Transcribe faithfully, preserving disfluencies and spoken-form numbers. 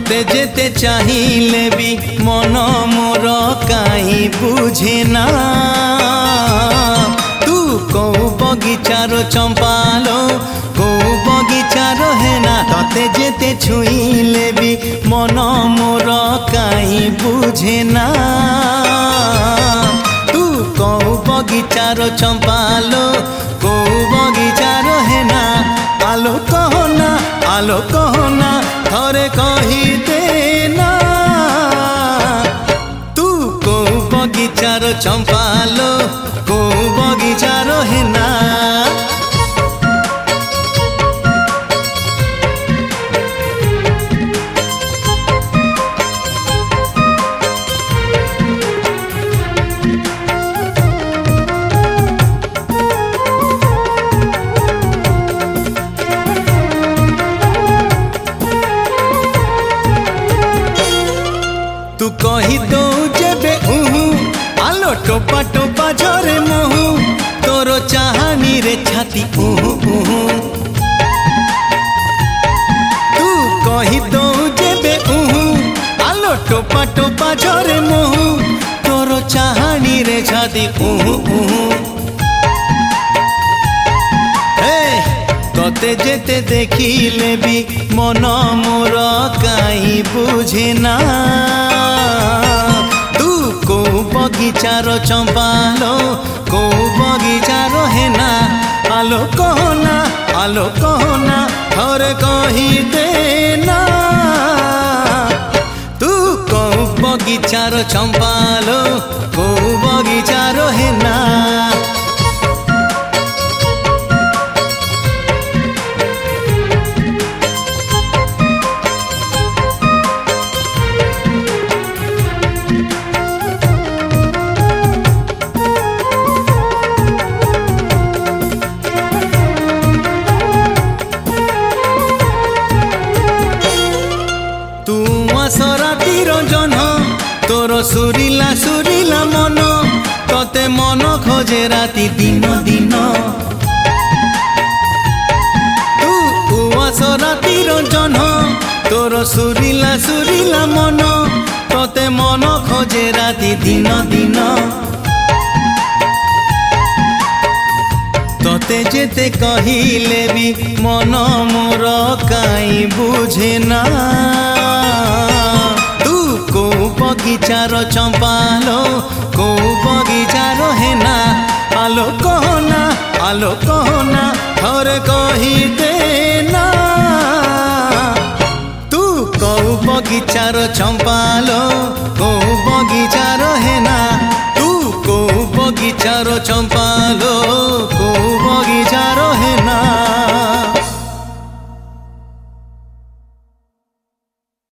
तोते जेते चाहिए भी मन मोर काई बुझे ना। तू कौ बगीचार चंपालो कौ बगीचार हेना तोते जेते छुईले भी मन मोर काई बुझे ना। तू कौ बगीचार चंपालो कौ बगीचार हेना आलो कहना आलो कहना थरे कही देना। तू कौ बगीचार चंपालो कौ बगीचार हेना। तू कही दो जेबे उहु आलो टोपा टोपा झरे मुहु तोरो चाहानी रे छाती उहु उहु। तू कही दो जेबे उहु आलो टोपा टोपा झरे मुहु तोरो चाहानी रे छाती उहु उहु। तोते जेते देखिले भी मन मोर काई बुझे ना। तू कौ बगीचार चंपालो कौ बगीचार हेना आलो कहना आलो कहना थरे कही देना। तू कौ बगीचार चंपालो कौ बगीचार हेना। रातिर जन तोर सुरीला सुरीला मन तोते मन खोजे राति दिन दिन। तू उआस रातिर जन तोर सुरीला सुरीला मन तोते मन खोजे राति दिन दिन। तोते जेते कहिले भी मन मोर काई बुझे ना। तू कौ बगीचार चंपालो कौ बगीचार हेना आलो कहना आलो कहना थरे कही देना। तू कौ बगीचार चंपालो कौ बगीचार हेना तू कौ बगीचार चंपालो।